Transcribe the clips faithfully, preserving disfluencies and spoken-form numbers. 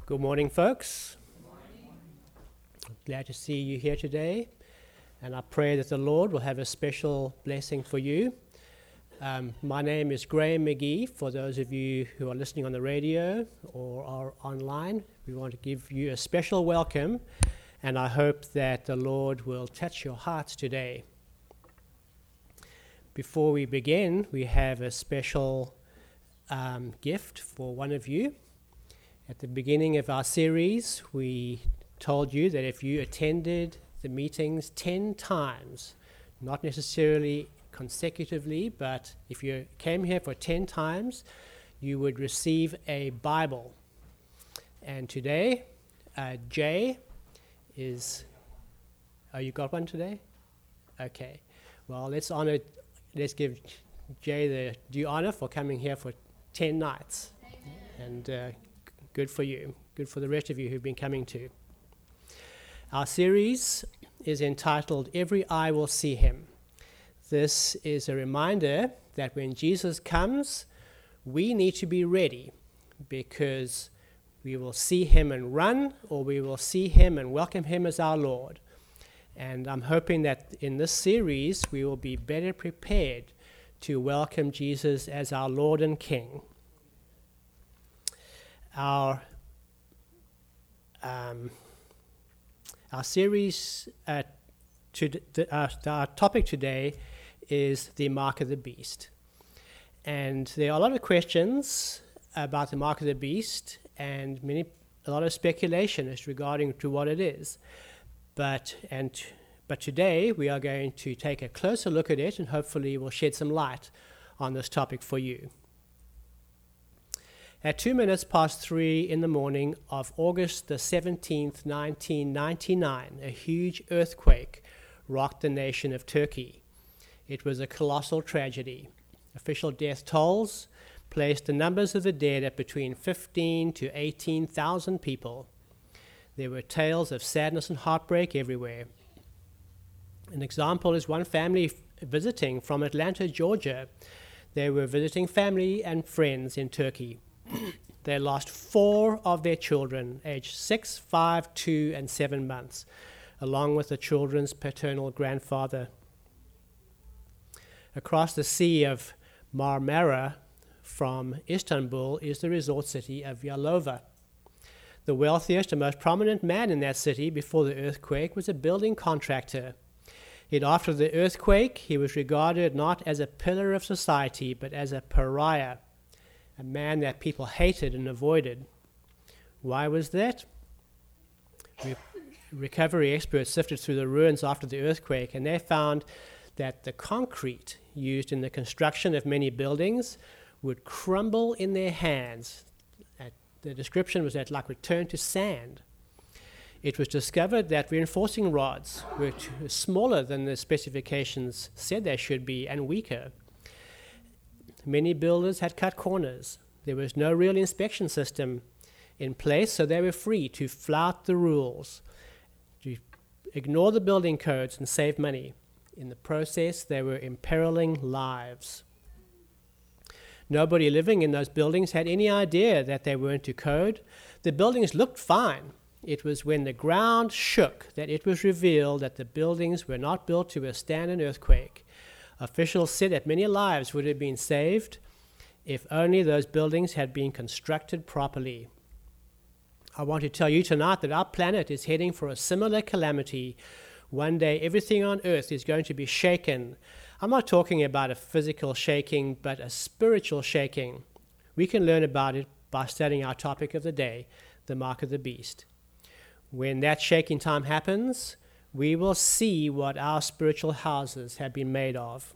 Good morning, folks. Glad to see you here today, and I pray that the Lord will have a special blessing for you. Um, my name is Graham McGee. For those of you who are listening on the radio or are online, we want to give you a special welcome, and I hope that the Lord will touch your hearts today. Before we begin, we have a special um, gift for one of you. At the beginning of our series, we told you that if you attended the meetings ten times, not necessarily consecutively, but if you came here for ten times, you would receive a Bible. And today, uh, Jay is, oh, you got one today? Okay. Well, let's honor, let's give Jay the due honor for coming here for ten nights. Amen. And uh, good for you. Good for the rest of you who've been coming too. Our series is entitled, Every Eye Will See Him. This is a reminder that when Jesus comes, we need to be ready, because we will see him and run, or we will see him and welcome him as our Lord. And I'm hoping that in this series, we will be better prepared to welcome Jesus as our Lord and King. Our um, our series, uh, to the, uh, our topic today is the mark of the beast, and there are a lot of questions about the mark of the beast, and many a lot of speculation as regarding to what it is. But and but today we are going to take a closer look at it, and hopefully we'll shed some light on this topic for you. At two minutes past three in the morning of August the seventeenth, nineteen ninety-nine, a huge earthquake rocked the nation of Turkey. It was a colossal tragedy. Official death tolls placed the numbers of the dead at between fifteen to eighteen thousand people. There were tales of sadness and heartbreak everywhere. An example is one family visiting from Atlanta, Georgia. They were visiting family and friends in Turkey. They lost four of their children, aged six, five, two, and seven months, along with the children's paternal grandfather. Across the Sea of Marmara from Istanbul is the resort city of Yalova. The wealthiest and most prominent man in that city before the earthquake was a building contractor. Yet after the earthquake, he was regarded not as a pillar of society, but as a pariah, a man that people hated and avoided. Why was that? Re- recovery experts sifted through the ruins after the earthquake, and they found that the concrete used in the construction of many buildings would crumble in their hands. At, the description was that like return to sand. It was discovered that reinforcing rods were t- smaller than the specifications said they should be, and weaker. Many builders had cut corners. There was no real inspection system in place, so they were free to flout the rules, to ignore the building codes and save money. In the process, they were imperiling lives. Nobody living in those buildings had any idea that they weren't to code. The buildings looked fine. It was when the ground shook that it was revealed that the buildings were not built to withstand an earthquake. Officials said that many lives would have been saved if only those buildings had been constructed properly. I want to tell you tonight that our planet is heading for a similar calamity. One day everything on earth is going to be shaken. I'm not talking about a physical shaking, but a spiritual shaking. We can learn about it by studying our topic of the day, the mark of the beast. When that shaking time happens, we will see what our spiritual houses have been made of.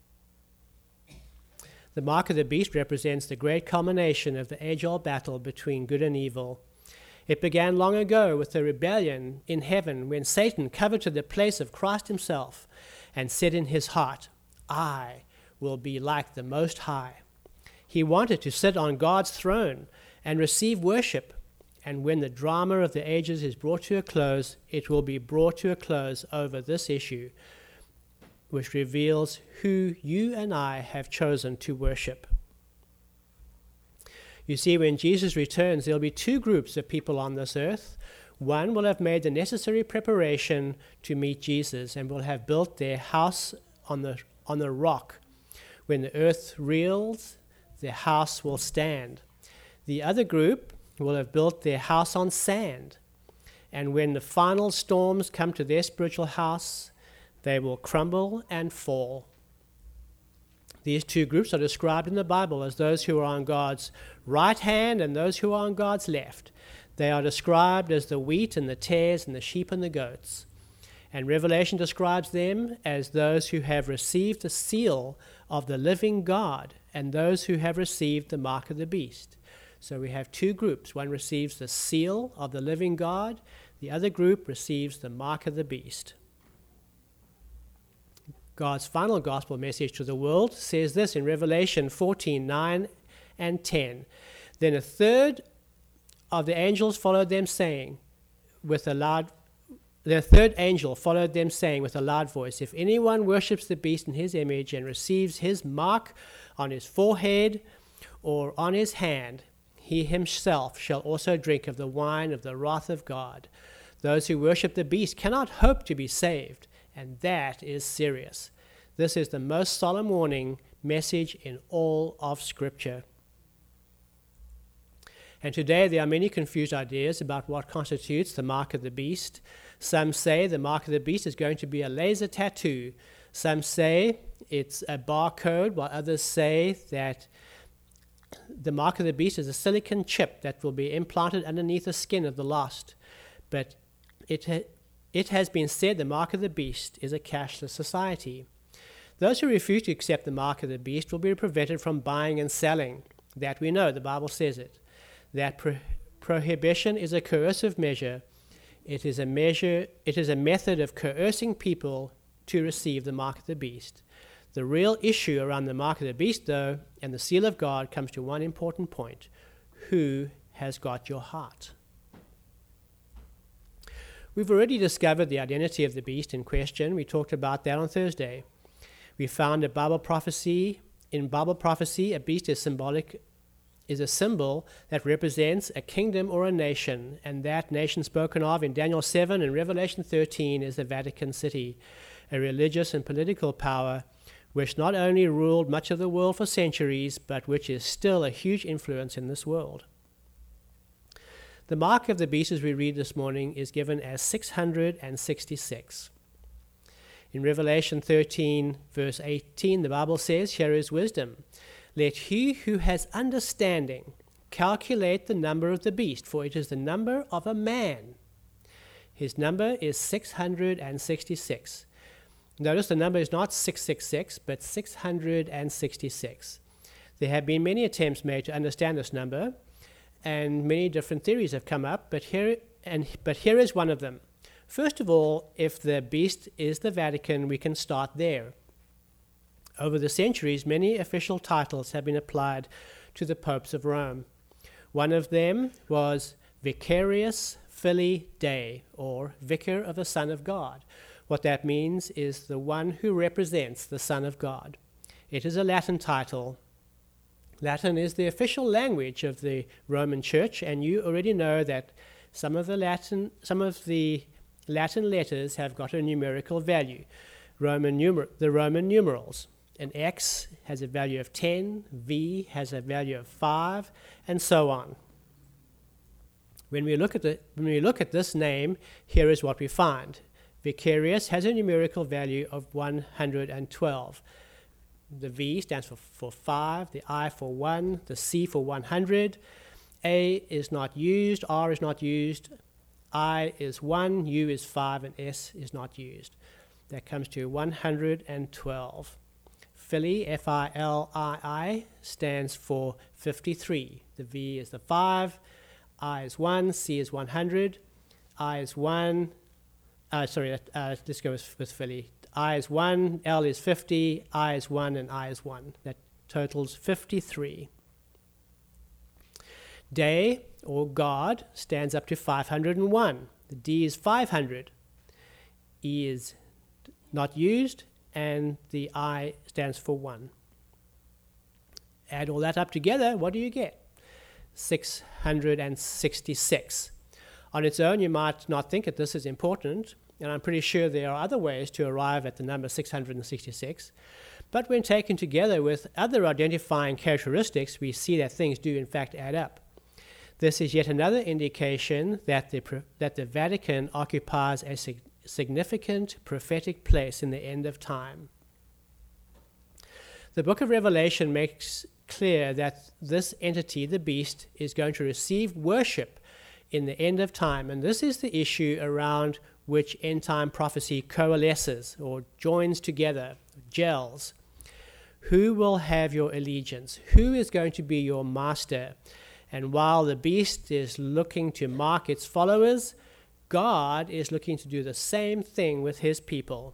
The mark of the beast represents the great culmination of the age-old battle between good and evil. It began long ago with the rebellion in heaven, when Satan coveted the place of Christ himself and said in his heart, I will be like the Most High. He wanted to sit on God's throne and receive worship. And when the drama of the ages is brought to a close, it will be brought to a close over this issue, which reveals who you and I have chosen to worship. You see, when Jesus returns, there'll be two groups of people on this earth. One will have made the necessary preparation to meet Jesus and will have built their house on the on the rock. When the earth reels, their house will stand. The other group will have built their house on sand. And when the final storms come to their spiritual house, they will crumble and fall. These two groups are described in the Bible as those who are on God's right hand and those who are on God's left. They are described as the wheat and the tares and the sheep and the goats. And Revelation describes them as those who have received the seal of the living God and those who have received the mark of the beast. So we have two groups. One receives the seal of the living God. The other group receives the mark of the beast. God's final gospel message to the world says this in Revelation fourteen, nine and ten. Then a third of the angels followed them, saying, with a loud The third angel followed them, saying with a loud voice, if anyone worships the beast in his image and receives his mark on his forehead or on his hand, he himself shall also drink of the wine of the wrath of God. Those who worship the beast cannot hope to be saved, and that is serious. This is the most solemn warning message in all of Scripture. And today there are many confused ideas about what constitutes the mark of the beast. Some say the mark of the beast is going to be a laser tattoo. Some say it's a barcode, while others say that the mark of the beast is a silicon chip that will be implanted underneath the skin of the lost. But it, ha- it has been said the mark of the beast is a cashless society. Those who refuse to accept the mark of the beast will be prevented from buying and selling. That we know, the Bible says it. That pro- prohibition is a coercive measure. It is a measure. It is a method of coercing people to receive the mark of the beast. The real issue around the mark of the beast, though, and the seal of God comes to one important point. Who has got your heart? We've already discovered the identity of the beast in question. We talked about that on Thursday. We found a Bible prophecy. In Bible prophecy, a beast is symbolic is a symbol that represents a kingdom or a nation, and that nation spoken of in Daniel seven and Revelation thirteen is the Vatican City, a religious and political power which not only ruled much of the world for centuries, but which is still a huge influence in this world. The mark of the beast, as we read this morning, is given as six hundred sixty-six. In Revelation thirteen, verse eighteen, the Bible says, here is wisdom. Let he who has understanding calculate the number of the beast, for it is the number of a man. His number is six hundred sixty-six. Notice the number is not six six six, but six hundred sixty-six. There have been many attempts made to understand this number, and many different theories have come up, but here, and, but here is one of them. First of all, if the beast is the Vatican, we can start there. Over the centuries, many official titles have been applied to the popes of Rome. One of them was Vicarius Filii Dei, or Vicar of the Son of God. What that means is the one who represents the Son of God. It is a Latin title. Latin is the official language of the Roman Church, and you already know that some of the Latin, some of the Latin letters have got a numerical value. Roman numer- the Roman numerals. An X has a value of ten, V has a value of five, and so on. When we look at the when we look at this name, here is what we find. Vicarius has a numerical value of one hundred twelve. The V stands for, for five, the I for one, the C for one hundred. A is not used, R is not used, I is one, U is five, and S is not used. That comes to one hundred twelve. Filii, F I L I I, stands for fifty-three. The V is the five, I is one, C is one hundred, I is one, uh, sorry, uh, let's go with, with Filii. I is one, L is fifty, I is one, and I is one. That totals fifty-three. Dei, or God, stands up to five hundred one. The D is five hundred. E is not used, and the I stands for one. Add all that up together, what do you get? six hundred sixty-six. On its own, you might not think that this is important, and I'm pretty sure there are other ways to arrive at the number six hundred sixty-six. But when taken together with other identifying characteristics, we see that things do in fact add up. This is yet another indication that the, that the Vatican occupies a sig- significant prophetic place in the end of time. The book of Revelation makes clear that this entity, the beast, is going to receive worship in the end of time, and this is the issue around which end-time prophecy coalesces or joins together, gels. Who will have your allegiance? Who is going to be your master? And while the beast is looking to mark its followers, God is looking to do the same thing with his people.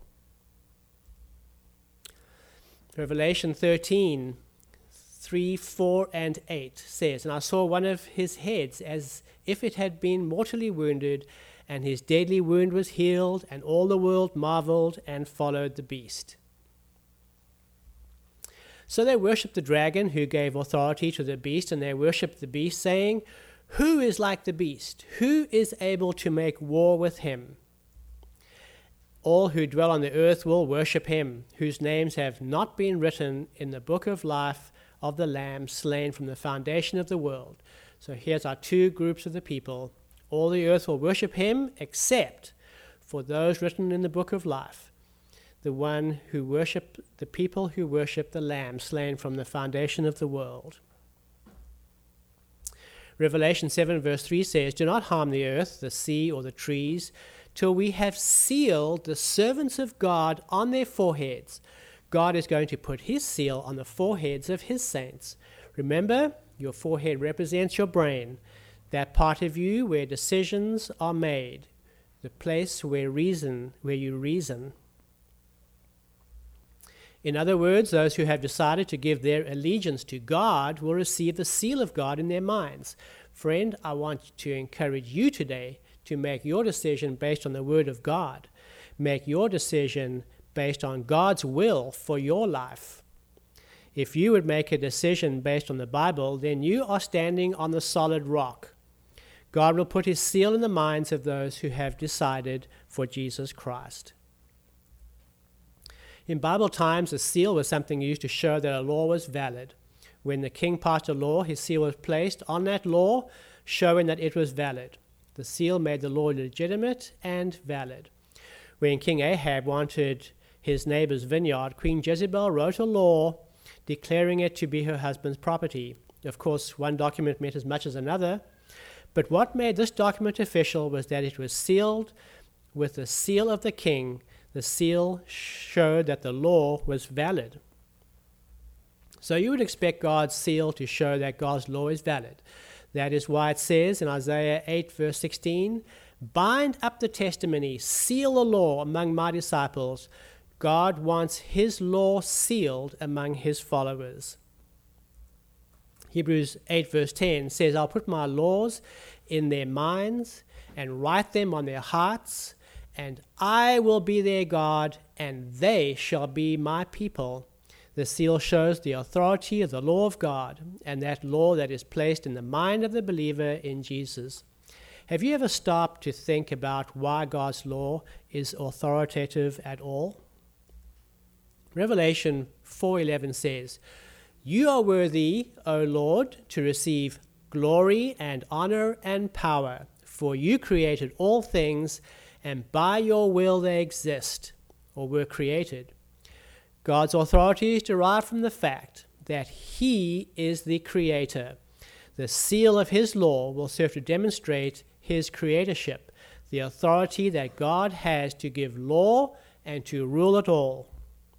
Revelation thirteen, three, four, and eight says, "And I saw one of his heads as if it had been mortally wounded, and his deadly wound was healed, and all the world marveled and followed the beast." So they worshipped the dragon who gave authority to the beast, and they worshipped the beast, saying, "Who is like the beast? Who is able to make war with him?" All who dwell on the earth will worship him, whose names have not been written in the book of life of the Lamb slain from the foundation of the world. So here's our two groups of the people. All the earth will worship him, except for those written in the book of life, the one who worship, the people who worship the Lamb slain from the foundation of the world. Revelation seven verse three says, "Do not harm the earth, the sea, or the trees, till we have sealed the servants of God on their foreheads." God is going to put his seal on the foreheads of his saints. Remember, your forehead represents your brain, that part of you where decisions are made, the place where reason, where you reason. In other words, those who have decided to give their allegiance to God will receive the seal of God in their minds. Friend, I want to encourage you today to make your decision based on the Word of God. Make your decision based on God's will for your life. If you would make a decision based on the Bible, then you are standing on the solid rock. God will put his seal in the minds of those who have decided for Jesus Christ. In Bible times, a seal was something used to show that a law was valid. When the king passed a law, his seal was placed on that law, showing that it was valid. The seal made the law legitimate and valid. When King Ahab wanted his neighbor's vineyard, Queen Jezebel wrote a law declaring it to be her husband's property. Of course, one document meant as much as another, but what made this document official was that it was sealed with the seal of the king. The seal showed that the law was valid. So you would expect God's seal to show that God's law is valid. That is why it says in Isaiah eight, verse sixteen, "Bind up the testimony, seal the law among my disciples." God wants his law sealed among his followers. Hebrews eight, verse ten says, "I'll put my laws in their minds and write them on their hearts, and I will be their God, and they shall be my people." The seal shows the authority of the law of God, and that law that is placed in the mind of the believer in Jesus. Have you ever stopped to think about why God's law is authoritative at all? Revelation four eleven says, "You are worthy, O Lord, to receive glory and honor and power, for you created all things, and by your will they exist," or were created. God's authority is derived from the fact that he is the creator. The seal of his law will serve to demonstrate his creatorship, the authority that God has to give law and to rule it all.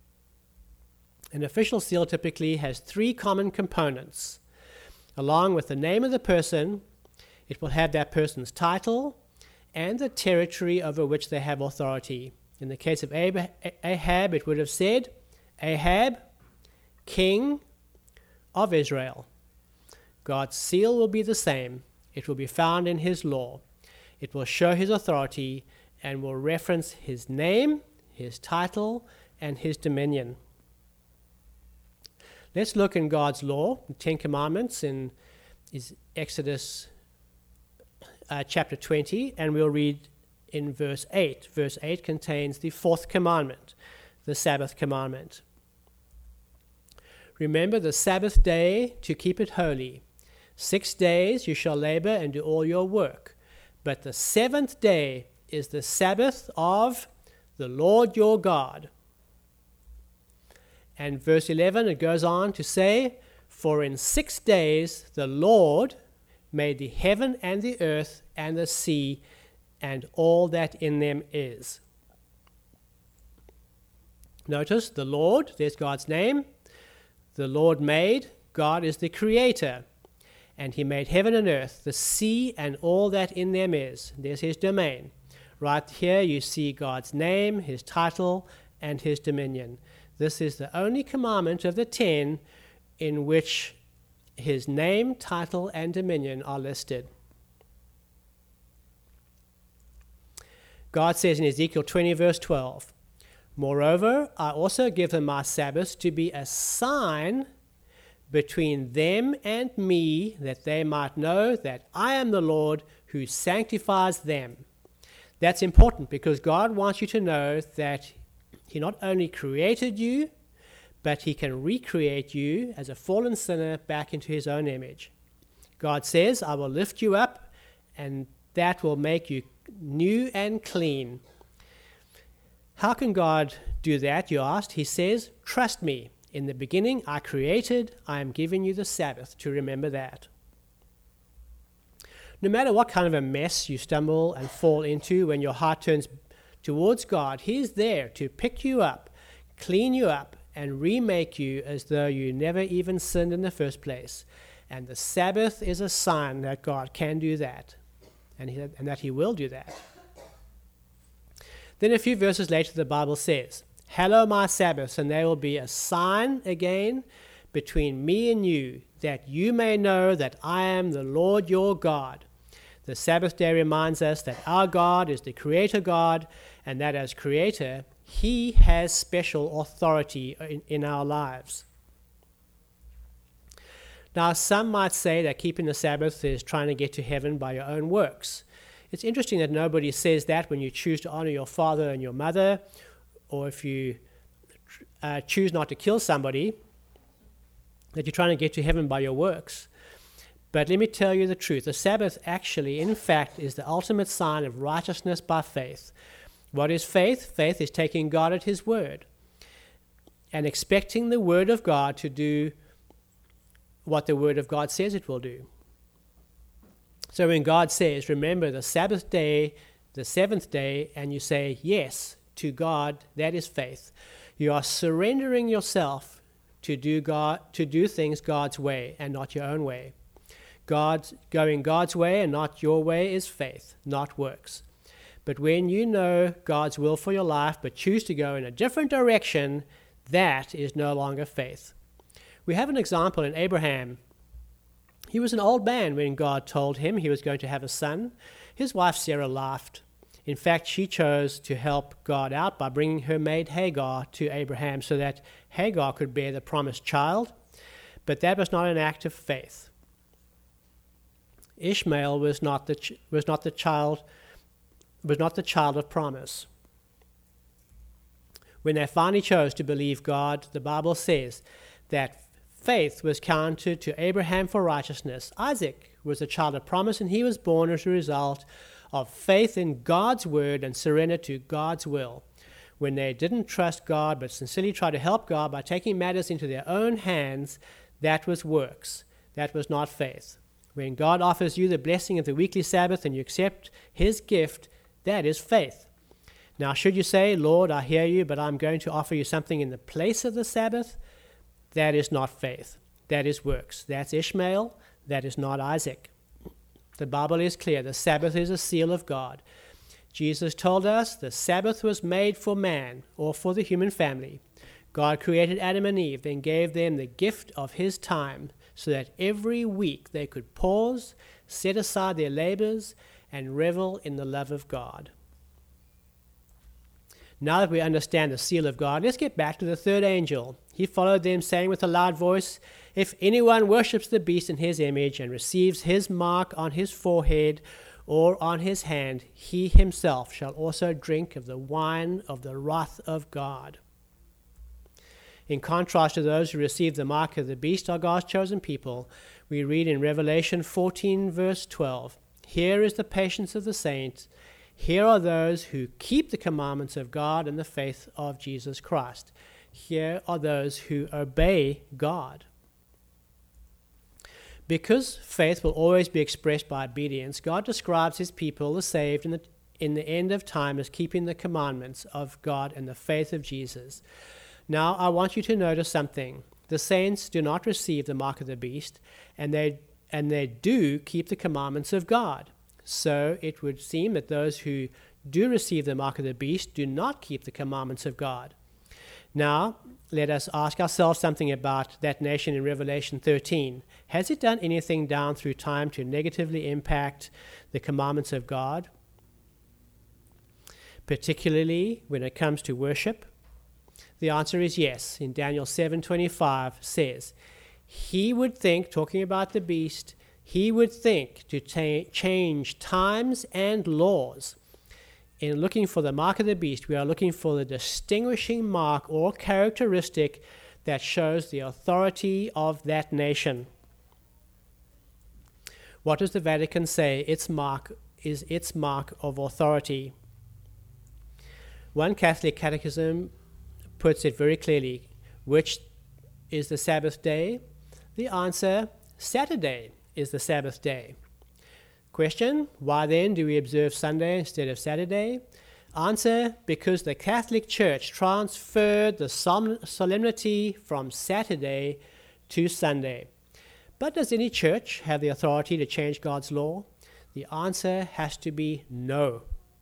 An official seal typically has three common components. Along with the name of the person, it will have that person's title and the territory over which they have authority. In the case of Ahab, it would have said, "Ahab, king of Israel." God's seal will be the same. It will be found in his law. It will show his authority and will reference his name, his title, and his dominion. Let's look in God's law, the Ten Commandments, in is Exodus uh, chapter twenty, and we'll read in verse eight. Verse eight contains the fourth commandment, the Sabbath commandment. Remember the Sabbath day to keep it holy. Six days you shall labor and do all your work, but the seventh day is the Sabbath of the Lord your God. And verse eleven, it goes on to say, for in six days the Lord made the heaven and the earth and the sea and all that in them is. Notice the Lord, there's God's name. The Lord made, God is the creator. And he made heaven and earth, the sea and all that in them is. There's his domain. Right here you see God's name, his title, and his dominion. This is the only commandment of the ten in which his name, title, and dominion are listed. God says in Ezekiel twenty, verse twelve, moreover, I also give them my Sabbaths to be a sign between them and me, that they might know that I am the Lord who sanctifies them. That's important because God wants you to know that he not only created you, but he can recreate you as a fallen sinner back into his own image. God says, I will lift you up, and that will make you new and clean. How can God do that, you asked? He says, trust me. In the beginning I created, I am giving you the Sabbath to remember that. No matter what kind of a mess you stumble and fall into when your heart turns towards God, he's there to pick you up, clean you up, and remake you as though you never even sinned in the first place. And the Sabbath is a sign that God can do that, and, he, and that he will do that. Then a few verses later the Bible says, hallow my Sabbaths, and they will be a sign again between me and you, that you may know that I am the Lord your God. The Sabbath day reminds us that our God is the Creator God, and that as Creator, he has special authority in, in our lives. Now, some might say that keeping the Sabbath is trying to get to heaven by your own works. It's interesting that nobody says that when you choose to honor your father and your mother, or if you uh, choose not to kill somebody, that you're trying to get to heaven by your works. But let me tell you the truth. The Sabbath actually, in fact, is the ultimate sign of righteousness by faith. What is faith? Faith is taking God at his word and expecting the word of God to do what the word of God says it will do. So when God says, remember the Sabbath day, the seventh day, and you say yes to God, that is faith. You are surrendering yourself to do God, to do things God's way and not your own way. God's going God's way and not your way is faith, not works. But when you know God's will for your life but choose to go in a different direction, that is no longer faith. We have an example in Abraham. He was an old man when God told him he was going to have a son. His wife Sarah laughed. In fact, she chose to help God out by bringing her maid Hagar to Abraham so that Hagar could bear the promised child. But that was not an act of faith. Ishmael was not the ch- was not the child was not the child of promise. When they finally chose to believe God, the Bible says that faith was counted to Abraham for righteousness. Isaac was a child of promise, and he was born as a result of faith in God's word and surrender to God's will. When they didn't trust God but sincerely tried to help God by taking matters into their own hands, that was works. That was not faith. When God offers you the blessing of the weekly Sabbath and you accept his gift, that is faith. Now, should you say, Lord, I hear you, but I'm going to offer you something in the place of the Sabbath, that is not faith. That is works. That's Ishmael. That is not Isaac. The Bible is clear. The Sabbath is a seal of God. Jesus told us the Sabbath was made for man, or for the human family. God created Adam and Eve, then gave them the gift of his time, so that every week they could pause, set aside their labors, and revel in the love of God. Now that we understand the seal of God, let's get back to the third angel. He followed them, saying with a loud voice, If anyone worships the beast in his image and receives his mark on his forehead or on his hand, he himself shall also drink of the wine of the wrath of God. In contrast to those who receive the mark of the beast are God's chosen people, we read in Revelation fourteen, verse twelve, "Here is the patience of the saints. Here are those who keep the commandments of God and the faith of Jesus Christ." Here are those who obey God. Because faith will always be expressed by obedience, God describes his people, the saved, in the, in the end of time as keeping the commandments of God and the faith of Jesus. Now, I want you to notice something. The saints do not receive the mark of the beast, and they, and they do keep the commandments of God. So it would seem that those who do receive the mark of the beast do not keep the commandments of God. Now, let us ask ourselves something about that nation in Revelation thirteen. Has it done anything down through time to negatively impact the commandments of God, particularly when it comes to worship? The answer is yes. In Daniel seven twenty-five says, he would think, talking about the beast, he would think to ta- change times and laws. In looking for the mark of the beast, we are looking for the distinguishing mark or characteristic that shows the authority of that nation. What does the Vatican say its mark is its mark of authority? One Catholic catechism puts it very clearly. Which is the Sabbath day? The answer, Saturday is the Sabbath day. Question, why then do we observe Sunday instead of Saturday? Answer, because the Catholic Church transferred the solemnity from Saturday to Sunday. But does any church have the authority to change God's law? The answer has to be no.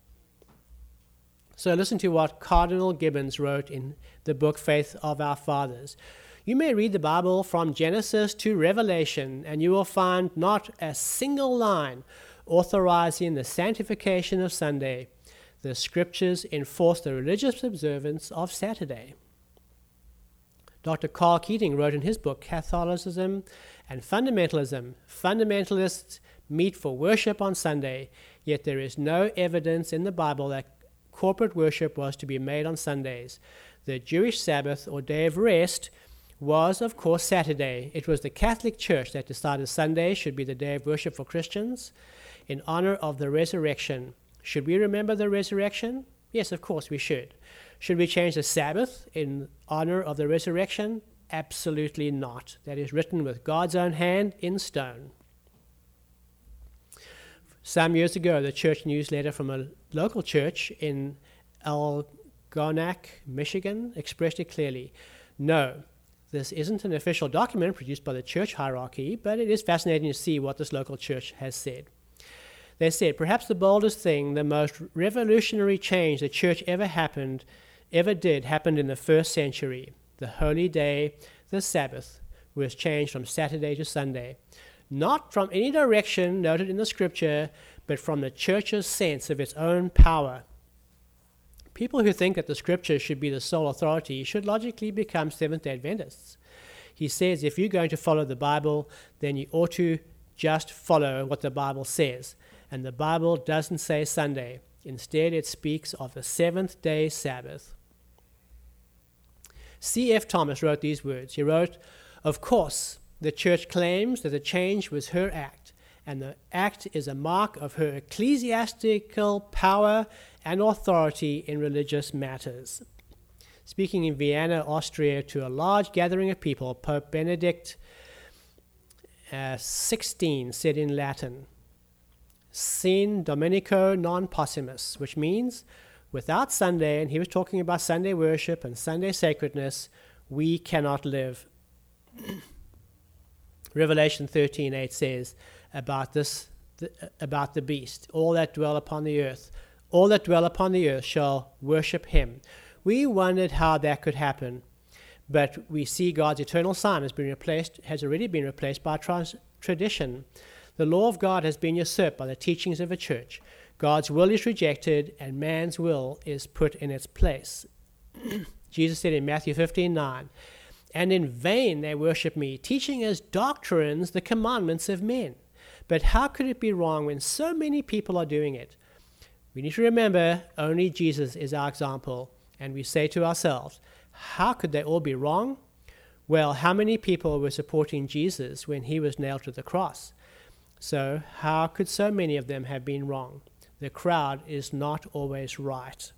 So listen to what Cardinal Gibbons wrote in the book Faith of Our Fathers. You may read the Bible from Genesis to Revelation, and you will find not a single line authorizing the sanctification of Sunday. The scriptures enforce the religious observance of Saturday. Doctor Carl Keating wrote in his book, Catholicism and Fundamentalism, fundamentalists meet for worship on Sunday, yet there is no evidence in the Bible that corporate worship was to be made on Sundays. The Jewish Sabbath, or day of rest, was, of course, Saturday. It was the Catholic Church that decided Sunday should be the day of worship for Christians in honor of the resurrection. Should we remember the resurrection? Yes, of course we should. Should we change the Sabbath in honor of the resurrection? Absolutely not. That is written with God's own hand in stone. Some years ago, the church newsletter from a local church in Algonac, Michigan, expressed it clearly. No, this isn't an official document produced by the church hierarchy, but it is fascinating to see what this local church has said. They said, perhaps the boldest thing, the most revolutionary change the church ever happened, ever did, happened in the first century. The holy day, the Sabbath, was changed from Saturday to Sunday. Not from any direction noted in the scripture, but from the church's sense of its own power. People who think that the scripture should be the sole authority should logically become Seventh-day Adventists. He says if you're going to follow the Bible, then you ought to just follow what the Bible says. And the Bible doesn't say Sunday. Instead, it speaks of the seventh-day Sabbath. C F Thomas wrote these words. He wrote, of course, the church claims that the change was her act, and the act is a mark of her ecclesiastical power and authority in religious matters. Speaking in Vienna, Austria, to a large gathering of people, Pope Benedict uh, the sixteenth said in Latin, Sin Dominico non possumus, which means without Sunday, and he was talking about Sunday worship and Sunday sacredness, we cannot live. Revelation thirteen eight says about this, the, about the beast, all that dwell upon the earth, all that dwell upon the earth shall worship him. We wondered how that could happen, but we see God's eternal sign has been replaced, has already been replaced by trans- tradition. The law of God has been usurped by the teachings of a church. God's will is rejected, and man's will is put in its place. Jesus said in Matthew fifteen nine, and in vain they worship me, teaching as doctrines the commandments of men. But how could it be wrong when so many people are doing it? We need to remember only Jesus is our example, and we say to ourselves, how could they all be wrong? Well, how many people were supporting Jesus when he was nailed to the cross? So how could so many of them have been wrong? The crowd is not always right.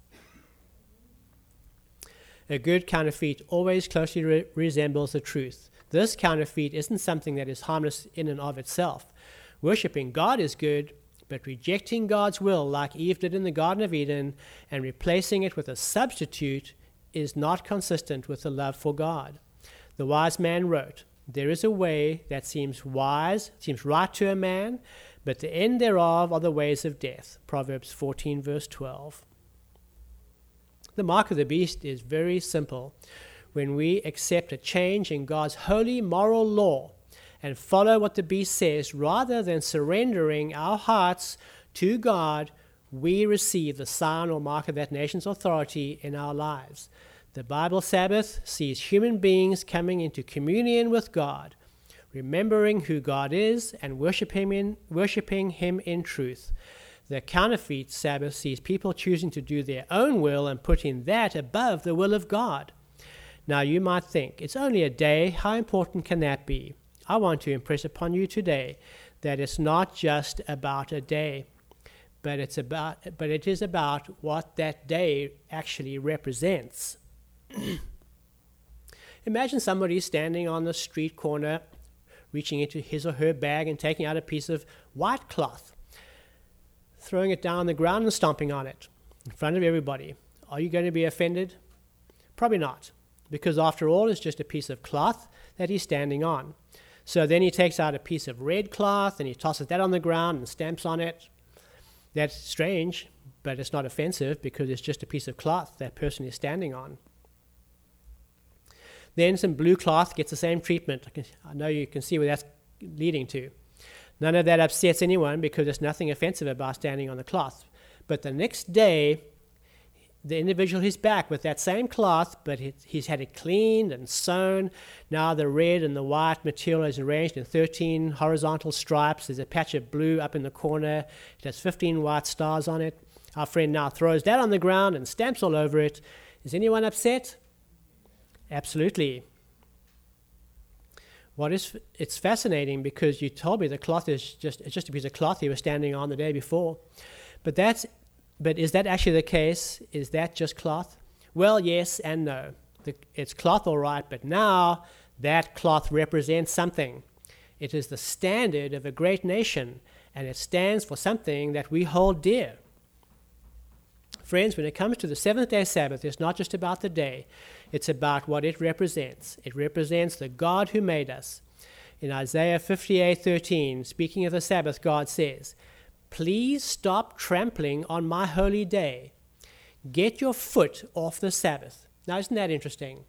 A good counterfeit always closely re- resembles the truth. This counterfeit isn't something that is harmless in and of itself. Worshipping God is good, but rejecting God's will, like Eve did in the Garden of Eden, and replacing it with a substitute is not consistent with the love for God. The wise man wrote, "There is a way that seems wise, seems right to a man, but the end thereof are the ways of death." Proverbs fourteen, verse twelve. The mark of the beast is very simple. When we accept a change in God's holy moral law and follow what the beast says, rather than surrendering our hearts to God, we receive the sign or mark of that nation's authority in our lives. The Bible Sabbath sees human beings coming into communion with God, remembering who God is and worshiping him in, worshiping him in truth. The counterfeit Sabbath sees people choosing to do their own will and putting that above the will of God. Now you might think, it's only a day, how important can that be? I want to impress upon you today that it's not just about a day, but it's about, but it is about what that day actually represents. Imagine somebody standing on the street corner, reaching into his or her bag and taking out a piece of white cloth, throwing it down on the ground and stomping on it in front of everybody. Are you going to be offended? Probably not, because after all, it's just a piece of cloth that he's standing on. So then he takes out a piece of red cloth and he tosses that on the ground and stamps on it. That's strange, but it's not offensive because it's just a piece of cloth that person is standing on. Then some blue cloth gets the same treatment. I, can, I know you can see where that's leading to. None of that upsets anyone because there's nothing offensive about standing on the cloth. But the next day, the individual is back with that same cloth, but he's had it cleaned and sewn. Now the red and the white material is arranged in thirteen horizontal stripes. There's a patch of blue up in the corner. It has fifteen white stars on it. Our friend now throws that on the ground and stamps all over it. Is anyone upset? Absolutely. What is it's fascinating because you told me the cloth is just it's just a piece of cloth he was standing on the day before. But that's But is that actually the case? Is that just cloth? Well, yes and no. The, it's cloth, all right, but now that cloth represents something. It is the standard of a great nation, and it stands for something that we hold dear. Friends, when it comes to the seventh-day Sabbath, it's not just about the day. It's about what it represents. It represents the God who made us. In Isaiah fifty-eight thirteen, speaking of the Sabbath, God says, "Please stop trampling on my holy day. Get your foot off the Sabbath." Now, isn't that interesting?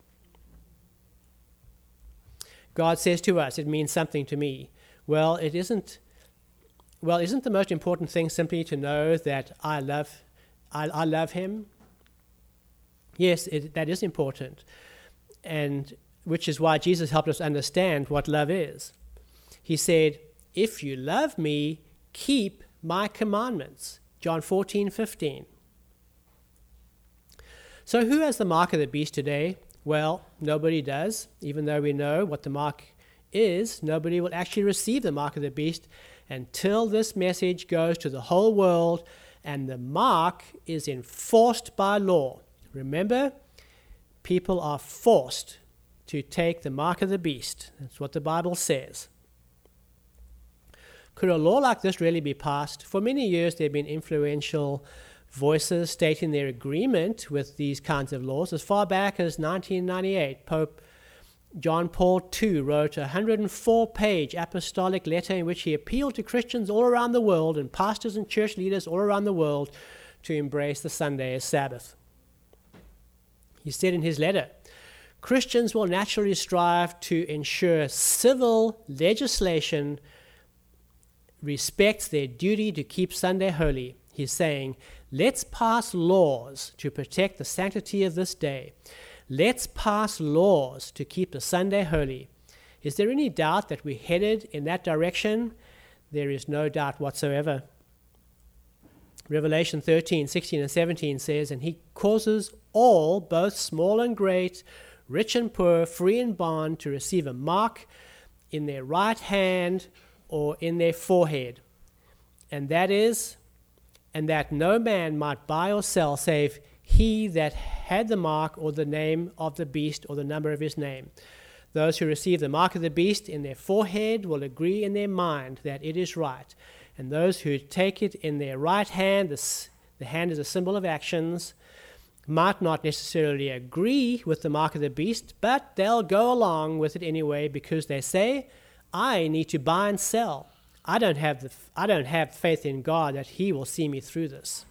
God says to us, it means something to me. Well, it isn't. Well, isn't the most important thing simply to know that I love, I, I love Him? Yes, it, that is important, and which is why Jesus helped us understand what love is. He said, "If you love me, keep my commandments." John fourteen fifteen. So who has the mark of the beast today? Well, nobody does. Even though we know what the mark is, nobody will actually receive the mark of the beast until this message goes to the whole world and the mark is enforced by law. Remember, people are forced to take the mark of the beast. That's what the Bible says. Could a law like this really be passed? For many years, there have been influential voices stating their agreement with these kinds of laws. As far back as nineteen ninety-eight, Pope John Paul the Second wrote a one hundred four page apostolic letter in which he appealed to Christians all around the world and pastors and church leaders all around the world to embrace the Sunday as Sabbath. He said in his letter, "Christians will naturally strive to ensure civil legislation respects their duty to keep Sunday holy." He's saying, let's pass laws to protect the sanctity of this day. Let's pass laws to keep the Sunday holy. Is there any doubt that we're headed in that direction? There is no doubt whatsoever. Revelation thirteen, sixteen, and seventeen says, and he causes all, both small and great, rich and poor, free and bond, to receive a mark in their right hand or in their forehead. And that is, and that no man might buy or sell save he that had the mark or the name of the beast or the number of his name. Those who receive the mark of the beast in their forehead will agree in their mind that it is right. And those who take it in their right hand, the, the hand is a symbol of actions, might not necessarily agree with the mark of the beast, but they'll go along with it anyway because they say, I need to buy and sell. I don't have the, I don't have faith in God that he will see me through this.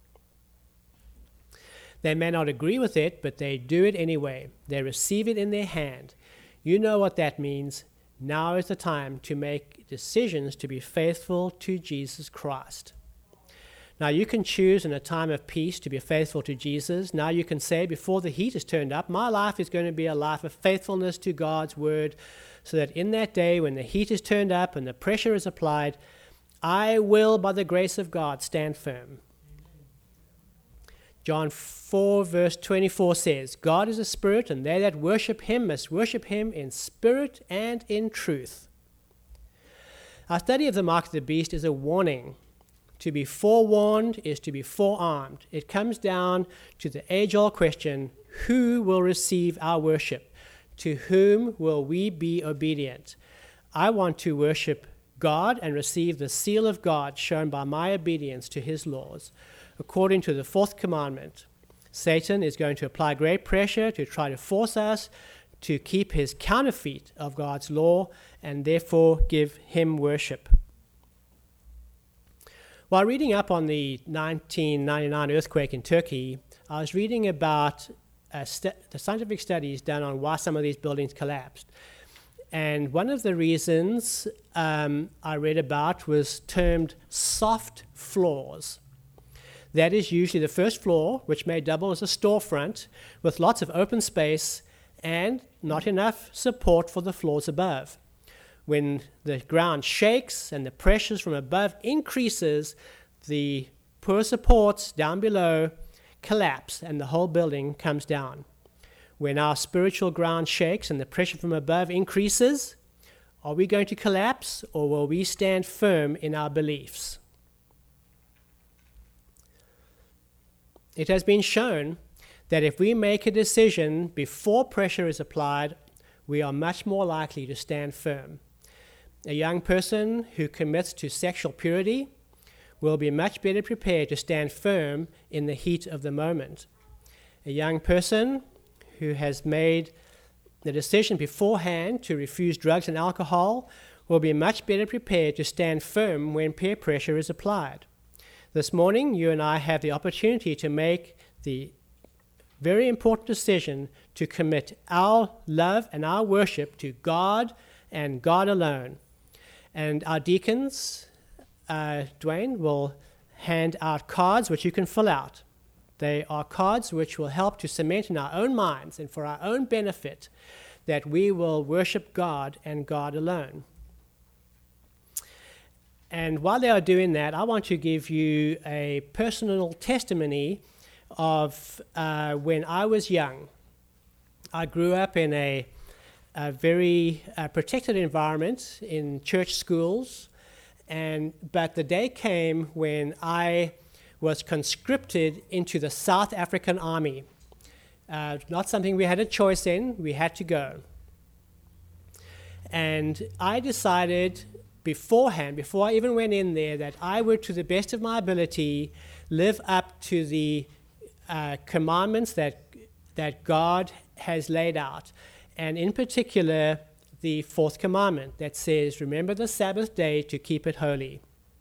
They may not agree with it, but they do it anyway. They receive it in their hand. You know what that means. Now is the time to make decisions to be faithful to Jesus Christ. Now you can choose in a time of peace to be faithful to Jesus. Now you can say, before the heat is turned up, my life is going to be a life of faithfulness to God's word, so that in that day when the heat is turned up and the pressure is applied, I will, by the grace of God, stand firm. John four verse twenty-four says, God is a spirit, and they that worship him must worship him in spirit and in truth. Our study of the mark of the beast is a warning. To be forewarned is to be forearmed. It comes down to the age-old question, who will receive our worship? To whom will we be obedient? I want to worship God and receive the seal of God shown by my obedience to his laws. According to the fourth commandment, Satan is going to apply great pressure to try to force us to keep his counterfeit of God's law and therefore give him worship. While reading up on the nineteen ninety-nine earthquake in Turkey, I was reading about uh, st- the scientific studies done on why some of these buildings collapsed. And one of the reasons um, I read about was termed soft floors. That is usually the first floor, which may double as a storefront, with lots of open space and not enough support for the floors above. When the ground shakes and the pressures from above increases, the poor supports down below collapse and the whole building comes down. When our spiritual ground shakes and the pressure from above increases, are we going to collapse, or will we stand firm in our beliefs? It has been shown that if we make a decision before pressure is applied, we are much more likely to stand firm. A young person who commits to sexual purity will be much better prepared to stand firm in the heat of the moment. A young person who has made the decision beforehand to refuse drugs and alcohol will be much better prepared to stand firm when peer pressure is applied. This morning, you and I have the opportunity to make the very important decision to commit our love and our worship to God and God alone. And our deacons, uh, Dwayne, will hand out cards which you can fill out. They are cards which will help to cement in our own minds and for our own benefit that we will worship God and God alone. And while they are doing that, I want to give you a personal testimony of uh, when I was young. I grew up in a, a very uh, protected environment in church schools, and but the day came when I was conscripted into the South African Army. Uh, not something we had a choice in, we had to go. And I decided beforehand, before I even went in there, that I would, to the best of my ability, live up to the uh, commandments that that God has laid out. And in particular, the fourth commandment that says, remember the Sabbath day to keep it holy.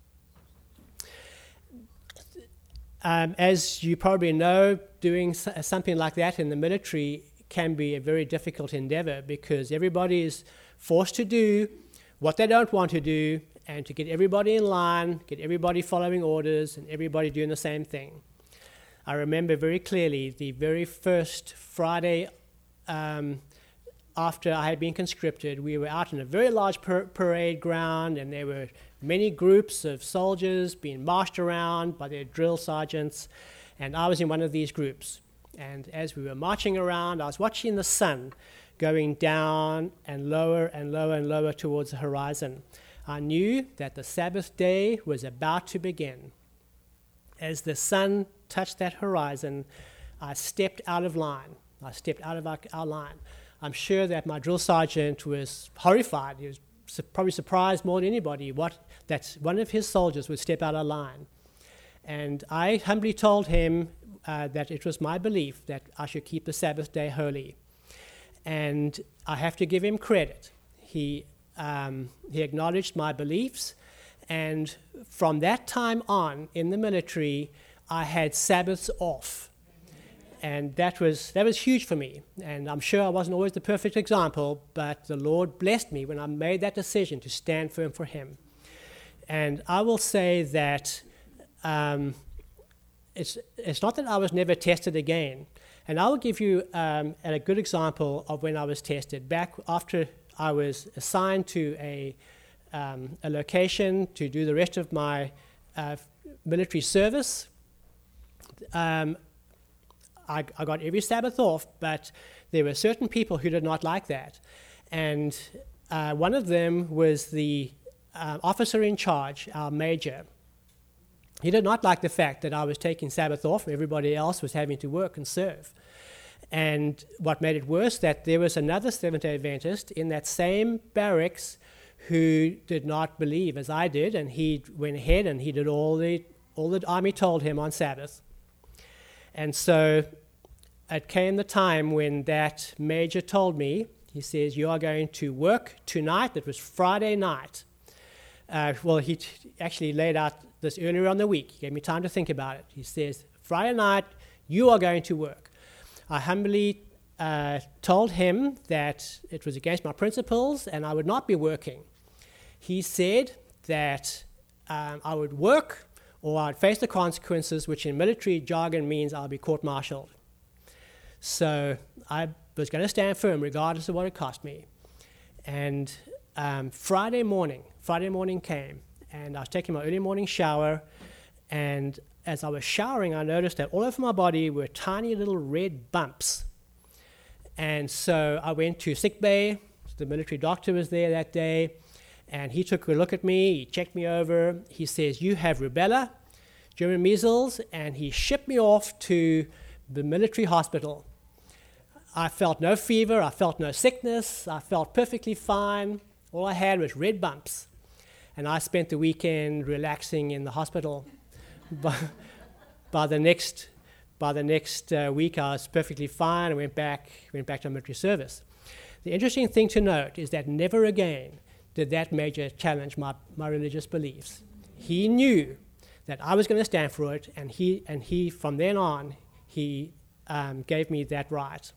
Um, as you probably know, doing something like that in the military can be a very difficult endeavor because everybody is forced to do what they don't want to do, and to get everybody in line, get everybody following orders, and everybody doing the same thing. I remember very clearly the very first Friday um, after I had been conscripted, we were out in a very large par- parade ground, and there were many groups of soldiers being marched around by their drill sergeants, and I was in one of these groups. And as we were marching around, I was watching the sun going down and lower and lower and lower towards the horizon. I knew that the Sabbath day was about to begin. As the sun touched that horizon, I stepped out of line. I stepped out of our, our line. I'm sure that my drill sergeant was horrified. He was su- probably surprised more than anybody what, that one of his soldiers would step out of line. And I humbly told him uh, that it was my belief that I should keep the Sabbath day holy. And I have to give him credit. He, um, he acknowledged my beliefs, and from that time on in the military, I had Sabbaths off. And that was that was huge for me. And I'm sure I wasn't always the perfect example, but the Lord blessed me when I made that decision to stand firm for Him. And I will say that um, it's it's not that I was never tested again. And I will give you um, a good example of when I was tested. Back after I was assigned to a um, a location to do the rest of my uh, military service. Um, I, I got every Sabbath off, but there were certain people who did not like that. And uh, one of them was the uh, officer in charge, our major. He did not like the fact that I was taking Sabbath off and everybody else was having to work and serve. And what made it worse, that there was another Seventh-day Adventist in that same barracks who did not believe as I did, and he went ahead and he did all the all the army told him on Sabbath. And so it came the time when that major told me, he says, you are going to work tonight. It was Friday night. Uh, well, he t- actually laid out this earlier on the week. He gave me time to think about it. He says, Friday night, you are going to work. I humbly uh, told him that it was against my principles and I would not be working. He said that um, I would work or I'd face the consequences, which in military jargon means I'll be court-martialed. So I was going to stand firm regardless of what it cost me. And um, Friday morning, Friday morning came, and I was taking my early morning shower, and as I was showering, I noticed that all over my body were tiny little red bumps. And so I went to sick bay. The military doctor was there that day. And he took a look at me, he checked me over, he says, you have rubella, German measles, and he shipped me off to the military hospital. I felt no fever, I felt no sickness, I felt perfectly fine. All I had was red bumps. And I spent the weekend relaxing in the hospital. by, by the next, by the next uh, week, I was perfectly fine and went back, went back to military service. The interesting thing to note is that never again did that major challenge my, my religious beliefs. He knew that I was going to stand for it, and he, and he from then on, he um, gave me that right.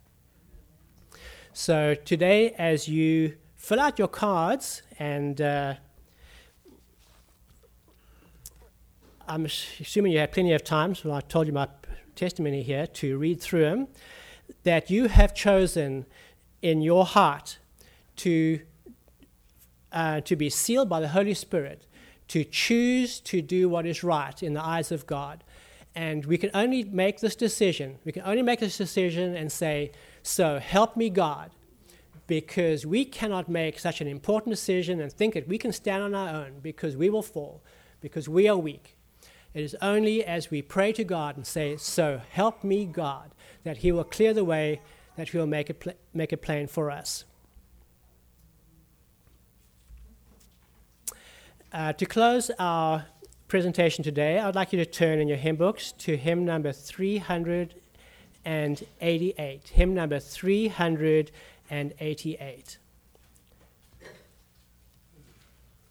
So today, as you fill out your cards, and uh, I'm assuming you had plenty of time, so I told you my testimony here, to read through them, that you have chosen in your heart to Uh, to be sealed by the Holy Spirit, to choose to do what is right in the eyes of God. And we can only make this decision. We can only make this decision and say, so help me God, because we cannot make such an important decision and think that we can stand on our own, because we will fall, because we are weak. It is only as we pray to God and say, so help me God, that He will clear the way, that He will make it, pl- make it plain for us. Uh, to close our presentation today, I'd like you to turn in your hymn books to hymn number three hundred eighty-eight. Hymn number three hundred eighty-eight.